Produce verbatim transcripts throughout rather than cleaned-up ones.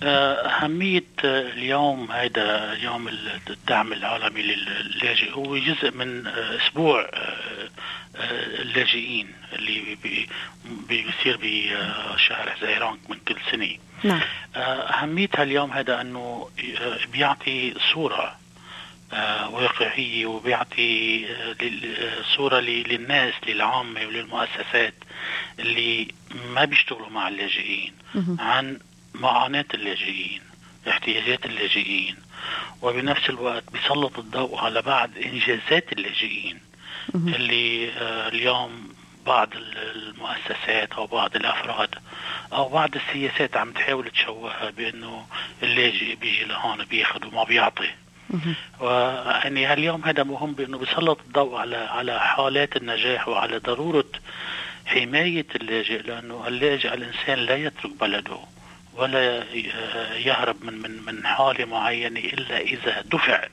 أهمية اليوم هذا يوم الدعم العالمي للاجئ هو جزء من أسبوع اللاجئين اللي بيصير بشهر حزيران من كل سنة. نعم. أهمية اليوم هذا أنه بيعطي صورة واقعية وبيعطي صورة للناس للعامة وللمؤسسات اللي ما بيشتغلوا مع اللاجئين عن معاناة اللاجئين، احتياجات اللاجئين، وبنفس الوقت بيسلط الضوء على بعض إنجازات اللاجئين اللي اليوم بعض المؤسسات أو بعض الأفراد أو بعض السياسات عم تحاول تشوهها بأنه اللاجئ بيجي لهون بياخد وما بيعطي. ويعني هاليوم هذا مهم بأنه بيسلط الضوء على على حالات النجاح وعلى ضرورة حماية اللاجئ، لأنه اللاجئ الإنسان لا يترك بلده ولا يهرب من من من حالة معينة إلا إذا دفع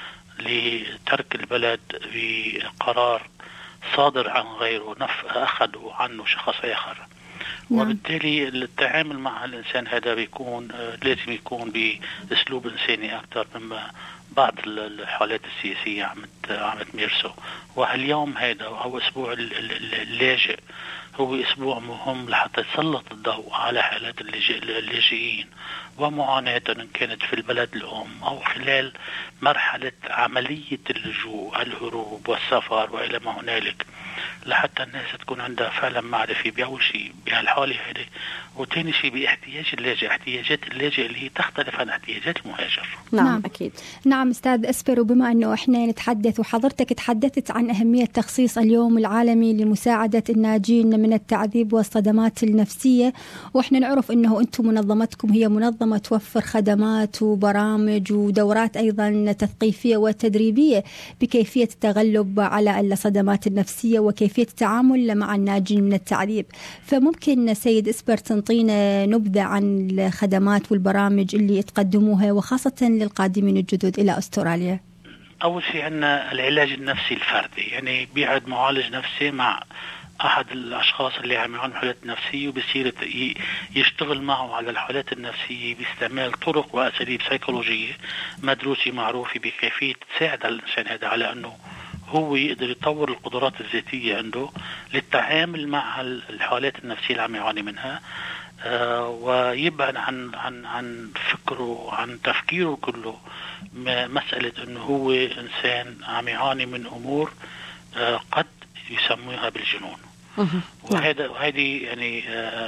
لترك البلد بقرار صادر عن غيره نف أخذه عنه شخص آخر. نعم. وبالتالي التعامل مع الإنسان هذا بيكون لازم يكون بأسلوب إنساني أكثر مما بعض الحالات السياسية عم عم تمارسه. وهاليوم هذا أو أسبوع اللاجئ هو أسبوع مهم لحتى يسلط الضوء على حالات اللاجئين ومعاناتهم إن كانت في البلد الأم أو خلال مرحلة عملية اللجوء الهروب والسفر وإلى ما هنالك، لحتى الناس تكون عندها فعلا معرفة بأول شيء بهالحالة هذه، وثاني شيء باحتياج اللاجئ، احتياجات اللاجئ اللي هي تختلف عن احتياجات المهاجر. نعم, نعم أكيد. نعم أستاذ أسبر، وبما أنه إحنا نتحدث وحضرتك تحدثت عن أهمية تخصيص اليوم العالمي لمساعدة الناجين من التعذيب والصدمات النفسية، وإحنا نعرف أنه أنتم منظمتكم هي منظمة توفر خدمات وبرامج ودورات أيضا تثقيفية وتدريبية بكيفية التغلب على الصدمات النفسية وكيفية التعامل مع الناجين من التعذيب. فممكن سيد إسبر تنطينا نبذة عن الخدمات والبرامج اللي تقدموها وخاصة للقادمين الجدد إلى أستراليا؟ أول شيء عندنا العلاج النفسي الفردي، يعني بيعد معالج نفسي مع أحد الأشخاص اللي عم يعانوا حالات نفسية وبصير يشتغل معه على الحالات النفسية باستعمال طرق وأساليب سيكولوجية مدروسة معروفة بكيفية تساعد الإنسان هذا على أنه هو يقدر يطور القدرات الذاتية عنده للتعامل مع الحالات النفسية اللي عم يعاني منها، آه ويبعد عن عن عن فكره عن تفكيره كله مسألة أنه هو إنسان عم يعاني من أمور آه قد يسموها بالجنون. وهذا وهذه يعني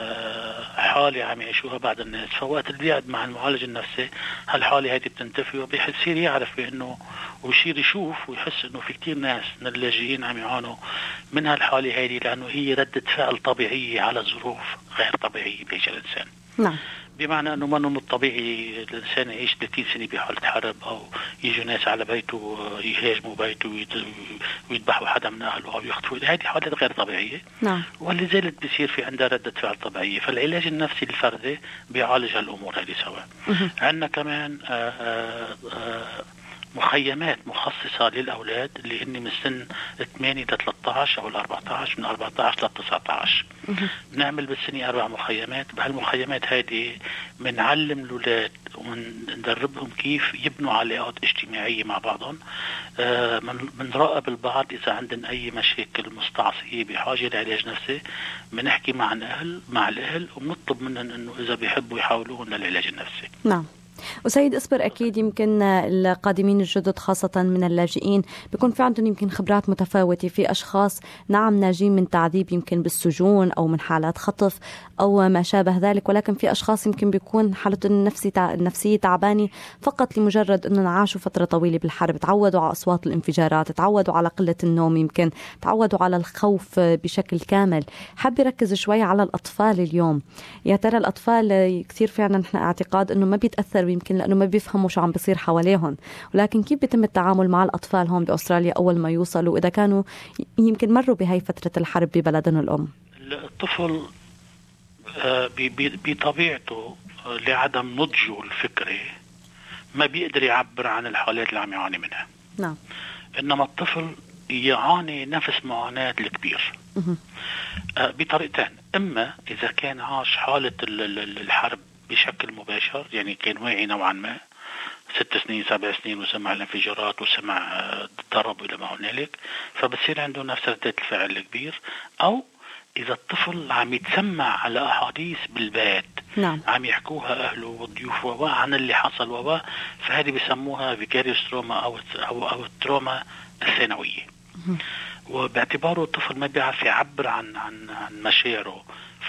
حالة عم يعيشوها بعض الناس. فوقت اللي بيقعد مع المعالج النفسي هالحالة هذه بتنتفي وبيصير يعرف بأنه ويصير يشوف ويحس أنه في كتير ناس من اللاجئين عم يعانوا من هالحالة هذه، لأنه هي ردة فعل طبيعية على ظروف غير طبيعية بيعيش الإنسان. نعم. بمعنى أنه منه من الطبيعي الإنسان يعيش ثلاثين سنة بحالة حرب، أو يجوا ناس على بيته يهاجموا بيته ويذبحوا حدا من أهله أو يخطفوا. هذه حالات غير طبيعية. نعم. واللي زالت بيصير في عندها ردة فعل طبيعية. فالعلاج النفسي الفردي بيعالج هالأمور هذه سوا. عندنا كمان آآ آآ مخيمات مخصصة للأولاد اللي هن من سن ثمانية إلى ثلاثة عشر أو أربعة عشر، من أربعة عشر إلى تسعة عشر. بنعمل بالسنة أربع مخيمات. بهالمخيمات هذه بنعلم الأولاد وندربهم كيف يبنوا علاقات اجتماعية مع بعضهم. بنراقب البعض إذا عندن أي مشاكل مستعصية بحاجة لعلاج نفسي، بنحكي مع الأهل مع الأهل وبنطلب منهم إنه إذا بيحبوا يحاولون للعلاج النفسي. نعم. وسيد إسبر، أكيد يمكن القادمين الجدد خاصة من اللاجئين بيكون في عندهم يمكن خبرات متفاوتة. في أشخاص نعم ناجين من تعذيب يمكن بالسجون أو من حالات خطف أو ما شابه ذلك، ولكن في أشخاص يمكن بيكون حالته النفسي تع... النفسية تعبانة فقط لمجرد أنهم عاشوا فترة طويلة بالحرب، تعودوا على أصوات الانفجارات، تعودوا على قلة النوم، يمكن تعودوا على الخوف بشكل كامل. حاب يركز شوي على الأطفال اليوم. يا ترى الأطفال كثير فعلا نحن اعتقاد أنه ما بيتأثر يمكن لأنه ما بيفهموا شو عم بيصير حواليهم، ولكن كيف بيتم التعامل مع الأطفال هون بأستراليا أول ما يوصلوا إذا كانوا يمكن مروا بهاي فترة الحرب ببلدهم الأم؟ الطفل بطبيعته لعدم نضجه الفكري ما بيقدر يعبر عن الحالات اللي عم يعاني منها. نعم. إنما الطفل يعاني نفس معاناة الكبير بطريقتين. إما إذا كان عاش حالة الحرب بشكل مباشر، يعني كان واعي نوعا ما ست سنين سبع سنين وسمع الانفجارات وسمع ضرب إلى ما هنالك، فبصير عنده نفس ردة الفعل الكبير. أو إذا الطفل عم يتسمع على أحاديث بالبيت نعم. عم يحكوها أهله والضيوف وبا عن اللي حصل وبا، فهذه بيسموها فيكاريوس تروما أو أو أو التروما الثانوية. وباعتباره الطفل ما بيعرف يعبر عن عن عن مشاعره،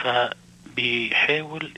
فبيحاول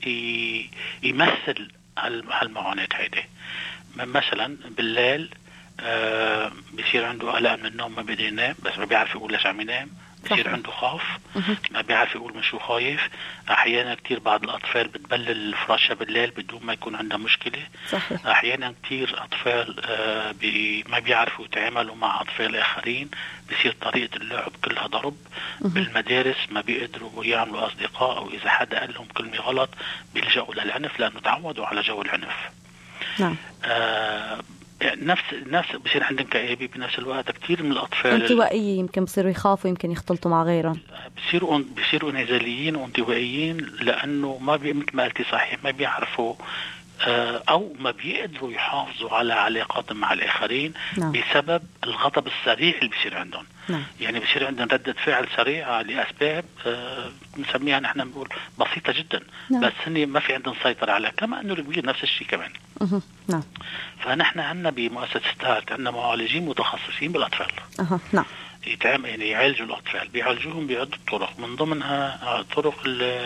يمثل هالمعاناة هيدي. مثلا بالليل آه بيصير عنده قلق من النوم، ما بيقدر ينام، بس ما بيعرف يقول ليش عم ينام. بيصير عنده خوف، ما بيعرف يقول من شو خايف. احيانا كتير بعض الاطفال بتبلل الفراشة بالليل بدون ما يكون عندها مشكلة. صحيح. احيانا كتير اطفال آه بي ما بيعرفوا يتعاملوا مع اطفال اخرين، بيصير طريقة اللعب كلها ضرب. بالمدارس ما بيقدروا يعملوا اصدقاء، او اذا حدا قال لهم كلمة غلط بيلجأوا للعنف لانه تعودوا على جو العنف. نعم. آه نفس نفس بصير عندهم كآبة بنفس الوقت. كتير من الأطفال انطوائية، يمكن بصيروا يخافوا، يمكن يختلطوا مع غيرهم، بصيروا بصيروا انعزاليين وانطوائيين، لأنه ما بي مثل ما قلتي صحيح ما بيعرفوا أو ما بيقدروا يحافظوا على علاقاتهم مع الآخرين. نعم. بسبب الغضب السريع اللي بيصير عندهم. نعم. يعني بيصير عندهم ردة فعل سريعة لأسباب بنسميها نحن بنقول بسيطة جدا. نعم. بس هني ما في عندهم سيطرة على، كما أنه الكبير نفس الشيء كمان. أه. نعم. فنحن عندنا بمؤسسة ستارت عندنا معالجين متخصصين بالأطفال. أه. نعم. يتعامل يعني يعالجوا الأطفال، بيعالجوهم بعدة طرق، من ضمنها طرق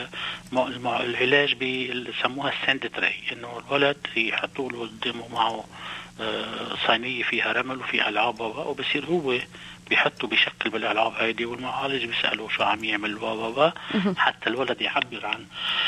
العلاج بيسموها الساند تري، إنه الولد يحطوا له قدامه معه صينية فيها رمل وفيها ألعاب، وبصير هو بيحطوا بشكل بالألعاب هيدي، والمعالج بيسأله شو عم يعمل بابا حتى الولد يعبر عن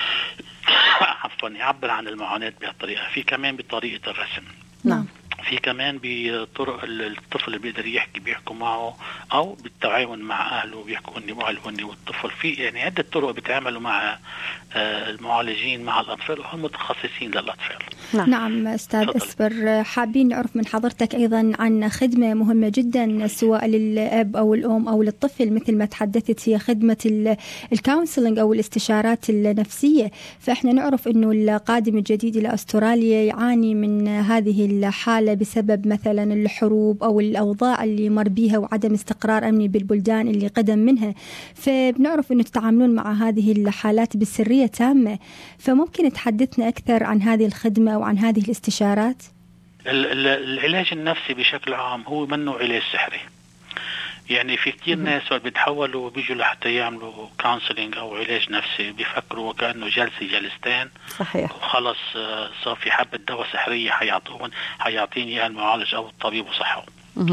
عفوا يعبر عن المعاناة بهالطريقة. في كمان بطريقة الرسم. نعم. في كمان بطرق الطفل بيقدر يحكي بيحكوا معه، أو بالتعاون مع أهله بيحكوا هني وأهله هني والطفل. في يعني عدة طرق بيتعاملوا مع المعالجين مع الأطفال وهم متخصصين للأطفال. نعم, نعم أستاذ إسبر، حابين نعرف من حضرتك أيضا عن خدمة مهمة جدا سواء للأب أو الأم أو للطفل، مثل ما تحدثت، هي خدمة الكونسلنج أو الاستشارات النفسية. فإحنا نعرف أنه القادم الجديد إلى أستراليا يعاني من هذه الحالة بسبب مثلا الحروب أو الأوضاع اللي مر بيها وعدم استقرار أمني بالبلدان اللي قدم منها. فبنعرف أنه تتعاملون مع هذه الحالات بسرية تامة، فممكن تحدثنا أكثر عن هذه الخدمة وعن هذه الاستشارات؟ العلاج النفسي بشكل عام هو منه علاج سحري. يعني في كتير ناس بيتحولوا وبيجوا لحتى يعملوا كونسلينج أو علاج نفسي بيفكروا وكأنه جلسة جلستين. صحيح. وخلص صار في حبة دواء سحرية حيعطون حيعطيني المعالج أو الطبيب وصحه.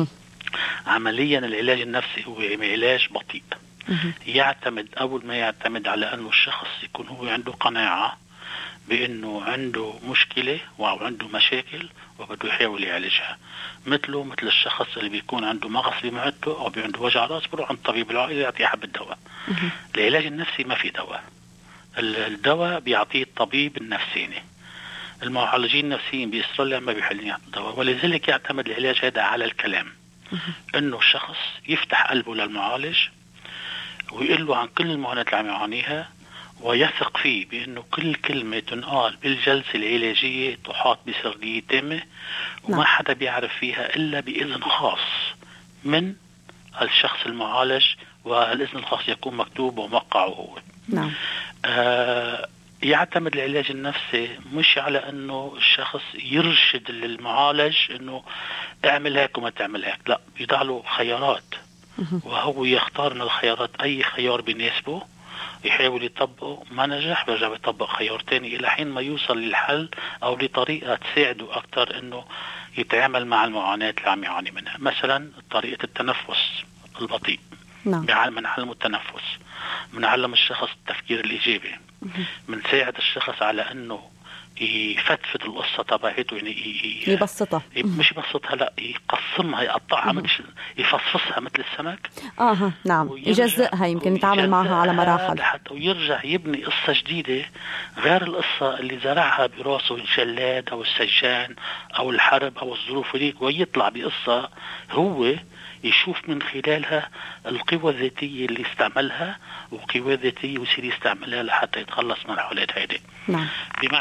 عمليا العلاج النفسي هو علاج بطيء. يعتمد أول ما يعتمد على أنه الشخص يكون هو عنده قناعة بأنه عنده مشكلة أو عنده مشاكل وبده يحاول يعالجها، مثله مثل الشخص اللي بيكون عنده مغص بمعدته أو عنده وجع راس بروح عند طبيب العائلة يعطيه حبة دواء. العلاج النفسي ما في دواء، الدواء بيعطيه الطبيب النفسيني. المعالجين النفسيين بإستراليا ما بيحلين يعطوا دواء، ولذلك يعتمد العلاج هذا على الكلام. إنه الشخص يفتح قلبه للمعالج ويقول له عن كل المعاناة اللي عم يعانيها، ويثق فيه بأنه كل كلمة تنقال بالجلسة العلاجية تحاط بسرية تامة، وما حدا بيعرف فيها إلا بإذن خاص من الشخص المعالج، والإذن الخاص يكون مكتوب وموقعه هو. نعم. آه يعتمد العلاج النفسي مش على أنه الشخص يرشد للمعالج أنه اعمل هيك وما تعمل هيك، لا، بيضع له خيارات وهو يختار من الخيارات أي خيار بيناسبه، يحاول يطبقه، ما نجح برجع يطبق خيار تاني إلى حين ما يوصل للحل أو لطريقة تساعده أكتر أنه يتعامل مع المعاناة اللي عم يعاني منها. مثلا طريقة التنفس البطيء. نعم. بنعلم التنفس، بنعلم الشخص التفكير الإيجابي، بنساعد الشخص على أنه يفتفت القصة تبعته، يعني يبسطها، مش يبسطها، لا، يقسمها، يقطعها، مثل يفصفصها مثل السمك. اه نعم، يجزئها، يمكن يتعامل معها على مراحل حتى ويرجع يبني قصة جديدة غير القصة اللي زرعها براسه الجلاد أو السجان أو الحرب أو الظروف هذيك، ويطلع بقصة هو يشوف من خلالها القوة الذاتية اللي استعملها، وقوة ذاتية ويصير يستعملها لحتى يتخلص من الحالات هذه. نعم. بمعنى آخر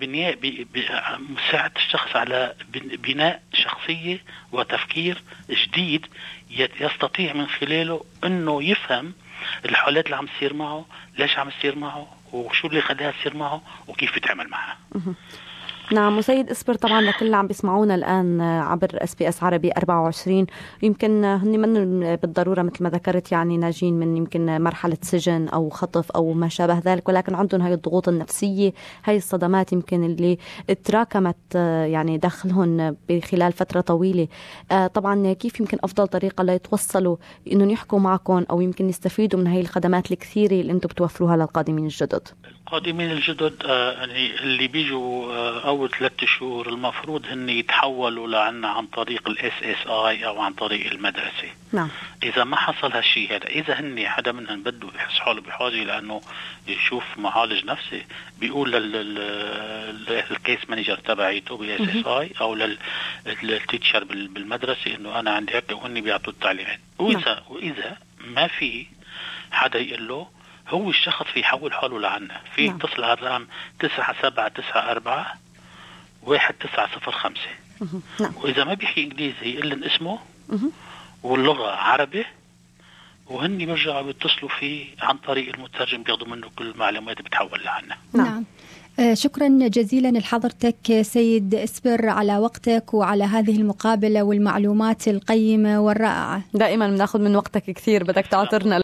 بناء مساعدة الشخص على بناء شخصية وتفكير جديد يستطيع من خلاله أنه يفهم الحالات اللي عم تصير معه، ليش عم تصير معه، وشو اللي خلاها تصير معه، وكيف يتعامل معها. نعم. وسيد إسبر، طبعا لكل اللي عم بيسمعونا الآن عبر اس بي اس عربي أربعة وعشرين، يمكن هن من بالضرورة مثل ما ذكرت يعني ناجين من يمكن مرحلة سجن أو خطف أو ما شابه ذلك، ولكن عندهم هاي الضغوط النفسية، هاي الصدمات يمكن اللي تراكمت يعني داخلهم بخلال فترة طويلة. طبعا كيف يمكن أفضل طريقة ليتوصلوا إنهم يحكوا معكم أو يمكن يستفيدوا من هاي الخدمات الكثيرة اللي أنتم بتوفروها للقادمين الجدد؟ القادمين الجدد يعني اللي بيجوا أول ثلاثة شهور المفروض هن يتحولوا لعنا عن طريق الاس اس اي او عن طريق المدرسة. نعم. اذا ما حصل هالشيء هذا، اذا هن حدا منهم بده يحس حاله بحاجة لانه يشوف معالج نفسي، بيقول للكيس مانجر تبعيته بالاس اس اي او للتيتشر بالمدرسة انه انا عندي هيك، وهن بيعطوا التعليمات. واذا واذا ما في حدا يقول له، هو الشخص في يحول حاله لعنا، في يتصل على الرقم تسعة سبعة تسعة أربعة واحد تسعة صفر خمسة. وإذا ما بيحكي إنجليزي يقول لهم اسمه واللغة عربي، وهن بيرجعوا بيتصلوا فيه عن طريق المترجم، بياخدوا منه كل المعلومات بتحول لعنا. نعم. شكرا جزيلا لحضرتك سيد إسبر على وقتك وعلى هذه المقابلة والمعلومات القيمة والرائعة. دائما بناخذ من وقتك كثير، بدك تعطرنا